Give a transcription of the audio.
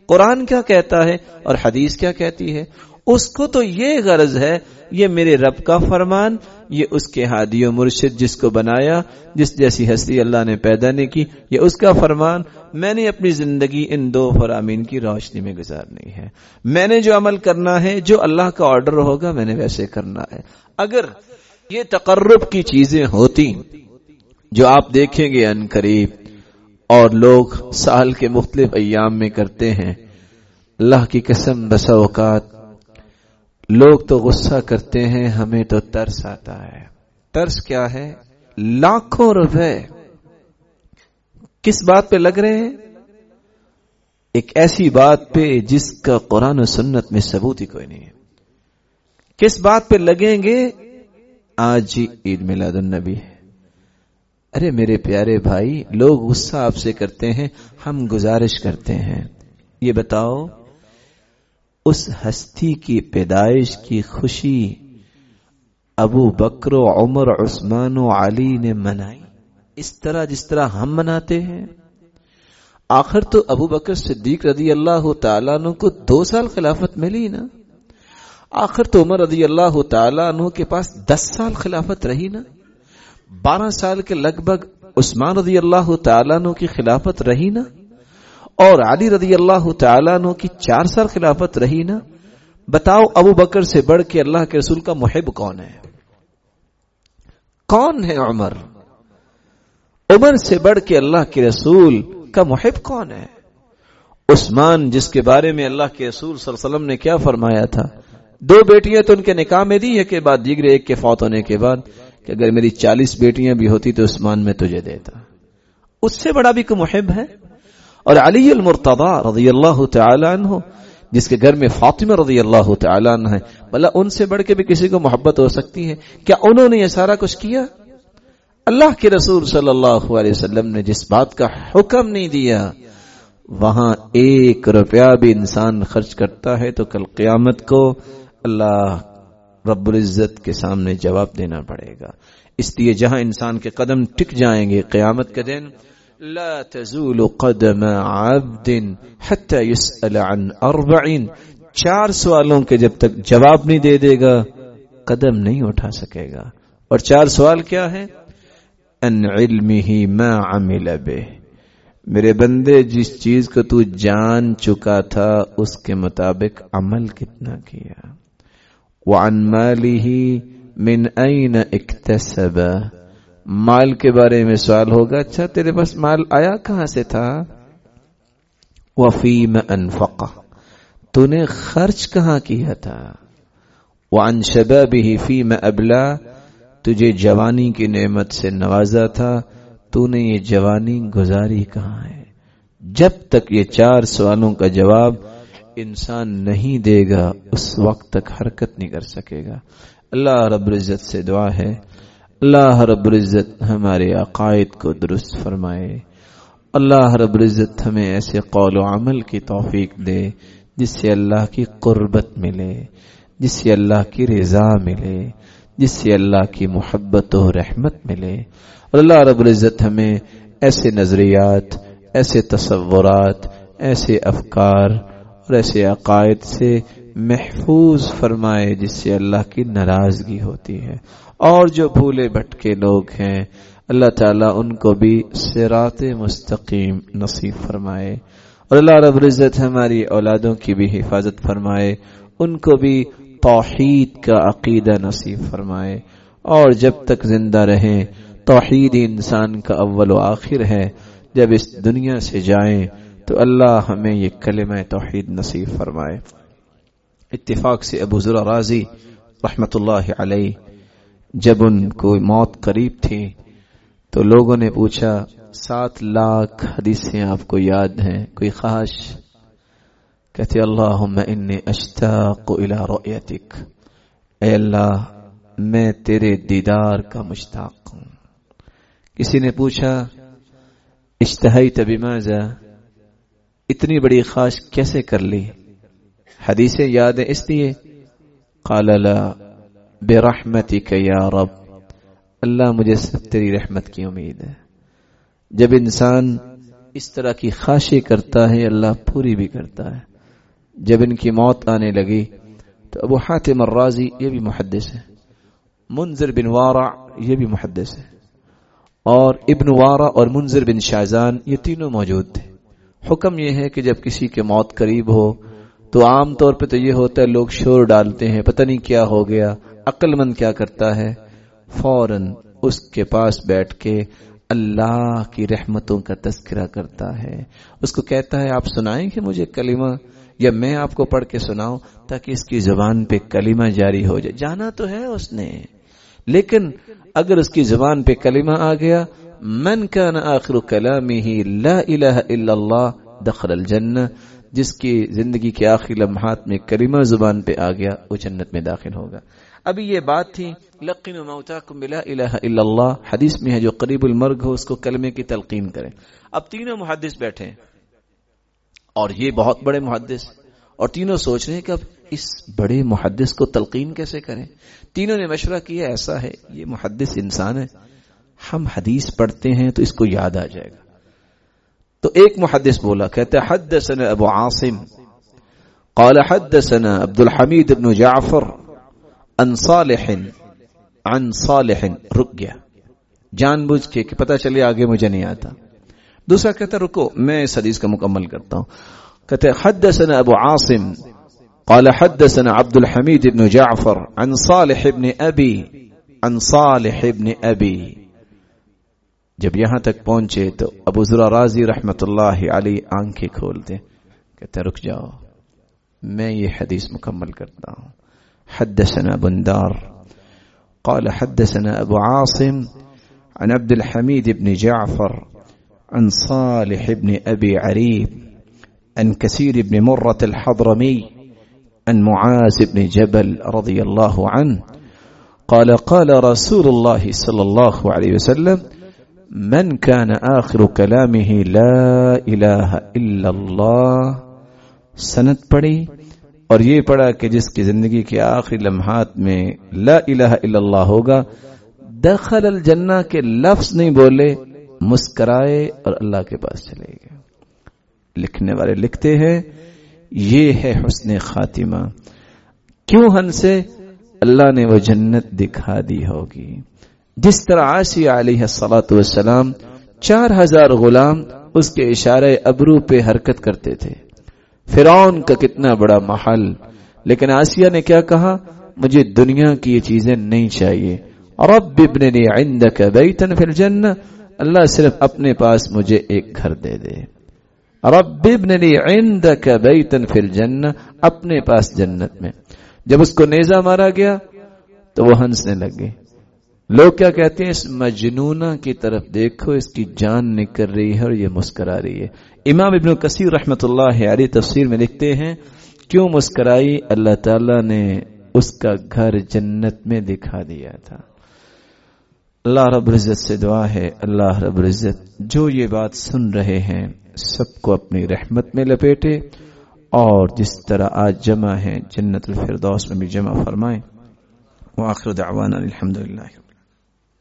قرآن کیا کہتا ہے اور حدیث کیا کہتی ہے. اس کو تو یہ غرض ہے یہ میرے رب کا فرمان، یہ اس کے ہادی و مرشد جس کو بنایا، جس جیسی ہستی اللہ نے پیدا نہیں کی، یہ اس کا فرمان. میں نے اپنی زندگی ان دو فرامین کی روشنی میں گزارنی ہے. میں نے جو عمل کرنا ہے، جو اللہ کا آرڈر ہوگا میں نے ویسے کرنا ہے. اگر یہ تقرب کی چیزیں ہوتی جو آپ دیکھیں گے ان قریب اور لوگ سال کے مختلف ایام میں کرتے ہیں، اللہ کی قسم بسا اوقات لوگ تو غصہ کرتے ہیں، ہمیں تو ترس آتا ہے. ترس کیا ہے؟ لاکھوں روپے کس بات پہ لگ رہے ہیں؟ ایک ایسی بات پہ جس کا قرآن و سنت میں ثبوت ہی کوئی نہیں ہے. کس بات پہ لگیں گے؟ آج ہی عید میلاد النبی ہے. ارے میرے پیارے بھائی، لوگ غصہ آپ سے کرتے ہیں، ہم گزارش کرتے ہیں، یہ بتاؤ اس ہستی کی پیدائش کی خوشی ابو بکر و عمر و عثمان و علی نے منائی اس طرح جس طرح ہم مناتے ہیں؟ آخر تو ابو بکر صدیق رضی اللہ تعالیٰ عنہ کو 2 سال خلافت ملی نا. آخر تو عمر رضی اللہ تعالیٰ عنہ کے پاس 10 سال خلافت رہی نا. 12 سال کے لگ بھگ عثمان رضی اللہ تعالیٰ عنہ کی خلافت رہی نا. اور علی رضی اللہ تعالیٰ عنہ کی 4 سال خلافت رہی نا. بتاؤ ابو بکر سے بڑھ کے اللہ کے رسول کا محب کون ہے؟ کون ہے عمر؟ عمر سے بڑھ کے اللہ کے رسول کا محب کون ہے؟ عثمان جس کے بارے میں اللہ کے رسول صلی اللہ علیہ وسلم نے کیا فرمایا تھا؟ 2 بیٹیاں تو ان کے نکاح میں دی، ایک کے بعد دیگر، ایک کے فوت ہونے کے بعد، کہ اگر میری 40 بیٹیاں بھی ہوتی تو عثمان میں تجھے دیتا. اس سے بڑا بھی کوئی محب ہے؟ اور علی المرتضی رضی اللہ تعالی عنہ جس کے گھر میں فاطمہ رضی اللہ تعالی عنہ ہے، بھلا ان سے بڑھ کے بھی کسی کو محبت ہو سکتی ہے کیا؟ انہوں نے یہ سارا کچھ کیا؟ اللہ کے رسول صلی اللہ علیہ وسلم نے جس بات کا حکم نہیں دیا، وہاں 1 روپیہ بھی انسان خرچ کرتا ہے تو کل قیامت کو اللہ رب العزت کے سامنے جواب دینا پڑے گا. اس لیے جہاں انسان کے قدم ٹک جائیں گے قیامت کے دن، لا تزول قدم عبد حتى يسأل عن 4، 4 سوالوں کے جب تک جواب نہیں دے دے گا قدم نہیں اٹھا سکے گا. اور 4 سوال کیا ہے؟ ان علمه ما عمل به، میرے بندے جس چیز کو تو جان چکا تھا اس کے مطابق عمل کتنا کیا. وعن ماله من اين اكتسب، مال کے بارے میں سوال ہوگا، اچھا تیرے پاس مال آیا کہاں سے تھا؟ وفیم انفقہ، تو نے خرچ کہاں کیا تھا؟ وعن شبابہ فیم ابلا، تجھے جوانی کی نعمت سے نوازا تھا، تو نے یہ جوانی گزاری کہاں ہے؟ جب تک یہ 4 سوالوں کا جواب انسان نہیں دے گا اس وقت تک حرکت نہیں کر سکے گا. اللہ رب العزت سے دعا ہے اللہ رب العزت ہمارے عقائد کو درست فرمائے. اللہ رب العزت ہمیں ایسے قول و عمل کی توفیق دے جس سے اللہ کی قربت ملے، جس سے اللہ کی رضا ملے، جس سے اللہ کی محبت و رحمت ملے. اور اللہ رب العزت ہمیں ایسے نظریات، ایسے تصورات، ایسے افکار اور ایسے عقائد سے محفوظ فرمائے جس سے اللہ کی ناراضگی ہوتی ہے. اور جو بھولے بھٹکے لوگ ہیں اللہ تعالیٰ ان کو بھی صراط مستقیم نصیب فرمائے. اور اللہ رب العزت ہماری اولادوں کی بھی حفاظت فرمائے، ان کو بھی توحید کا عقیدہ نصیب فرمائے. اور جب تک زندہ رہیں توحید انسان کا اول و آخر ہے. جب اس دنیا سے جائیں تو اللہ ہمیں یہ کلمہ توحید نصیب فرمائے. اتفاق سے ابو ذر رازی رحمت اللہ علیہ جب ان کو موت قریب تھی تو لوگوں نے پوچھا 7 لاکھ حدیثیں آپ کو یاد ہیں، کوئی خواہش؟ کہتے اللہم انی اشتاق الی رؤیتک، اے اللہ میں تیرے دیدار کا مشتاق ہوں. کسی نے پوچھا اشتہیت بماذا، اتنی بڑی خواہش کیسے کر لی؟ حدیثیں یاد ہیں اس لیے. قال لا برحمتک یا رب، اللہ مجھے صرف تیری رحمت کی امید ہے. جب انسان اس طرح کی خواہشیں کرتا ہے اللہ پوری بھی کرتا ہے. جب ان کی موت آنے لگی تو ابو حاتم الرازی یہ بھی محدث ہے، منذر بن وارع یہ بھی محدث ہے، اور ابن وارع اور منذر بن شازان یہ تینوں موجود تھے. حکم یہ ہے کہ جب کسی کے موت قریب ہو تو عام طور پہ تو یہ ہوتا ہے لوگ شور ڈالتے ہیں، پتہ نہیں کیا ہو گیا. عقل مند کیا کرتا ہے؟ فوراً اس کے پاس بیٹھ کے اللہ کی رحمتوں کا تذکرہ کرتا ہے. اس کو کہتا ہے آپ سنائیں گے مجھے کلمہ، یا میں آپ کو پڑھ کے سناؤں تاکہ اس کی زبان پہ کلمہ جاری ہو جائے. جانا تو ہے اس نے، لیکن اگر اس کی زبان پہ کلمہ آ گیا، من کان آخر کلامہ لا الہ الا اللہ دخل الجنہ، جس کی زندگی کے آخری لمحات میں کلمہ زبان پہ آ گیا وہ جنت میں داخل ہوگا. ابھی یہ بات تھی لقنوا موتاکم بلا الہ الا اللہ، حدیث میں ہے جو قریب المرگ ہو اس کو کلمے کی تلقین کریں. اب تینوں محدث بیٹھے ہیں اور یہ بہت بڑے محدث، اور تینوں سوچ رہے ہیں کہ اب اس بڑے محدث کو تلقین کیسے کریں. تینوں نے مشورہ کیا ایسا ہے یہ محدث انسان ہے، ہم حدیث پڑھتے ہیں تو اس کو یاد آ جائے گا. تو ایک محدث بولا، کہتے حدثنا ابو عاصم قال حدثنا عبد الحمید بن جعفر عن صالح رک گیا جان بوجھ کے کہ پتہ چلے آگے مجھے نہیں آتا. دوسرا کہتا رکو میں اس حدیث کا مکمل کرتا ہوں. کہتے حدثنا ابو عاصم قال حدثنا عبد الحمید بن جعفر عن صالح بن ابی. جب یہاں تک پہنچے تو ابو ذرا رازی رحمت اللہ علیہ آنکھیں کھولتے، کہتے رک جاؤ میں یہ حدیث مکمل کرتا ہوں. حدثنا بندار قال حدثنا ابو عاصم عن عبد الحمید بن جعفر عن صالح بن ابي عريب عن كثير بن مرة الحضرمي عن معاذ بن جبل رضي الله عنه قال قال رسول الله صلى الله عليه وسلم من كان آخر كلامه لا إله إلا الله. سند پڑھی اور یہ پڑھا کہ جس کی زندگی کے آخری لمحات میں لا الہ الا اللہ ہوگا، دخل الجنہ کے لفظ نہیں بولے، مسکرائے اور اللہ کے پاس چلے گئے. لکھنے والے لکھتے ہیں یہ ہے حسن خاتمہ. کیوں ہنسے؟ اللہ نے وہ جنت دکھا دی ہوگی. جس طرح آسیہ علیہ الصلاۃ والسلام 4000 غلام اس کے اشارے ابرو پہ حرکت کرتے تھے. فرعون کا کتنا بڑا محل، لیکن آسیہ نے کیا کہا؟ مجھے دنیا کی یہ چیزیں نہیں چاہیے. رب ابن لی عندک بیتا فی الجنہ، اللہ صرف اپنے پاس مجھے ایک گھر دے دے. رب ابن لی عندک بیتا فی الجنہ، اپنے پاس جنت میں. جب اس کو نیزہ مارا گیا تو وہ ہنسنے لگے. لوگ کیا کہتے ہیں؟ اس مجنونہ کی طرف دیکھو، اس کی جان نکل رہی ہے اور یہ مسکرا رہی ہے. امام ابن کثیر رحمت اللہ علیہ تفسیر میں لکھتے ہیں کیوں مسکرائی؟ اللہ تعالیٰ نے اس کا گھر جنت میں دکھا دیا تھا. اللہ رب العزت سے دعا ہے اللہ رب العزت جو یہ بات سن رہے ہیں سب کو اپنی رحمت میں لپیٹے، اور جس طرح آج جمع ہیں جنت الفردوس میں بھی جمع فرمائیں. وآخر دعوانا الحمدللہ.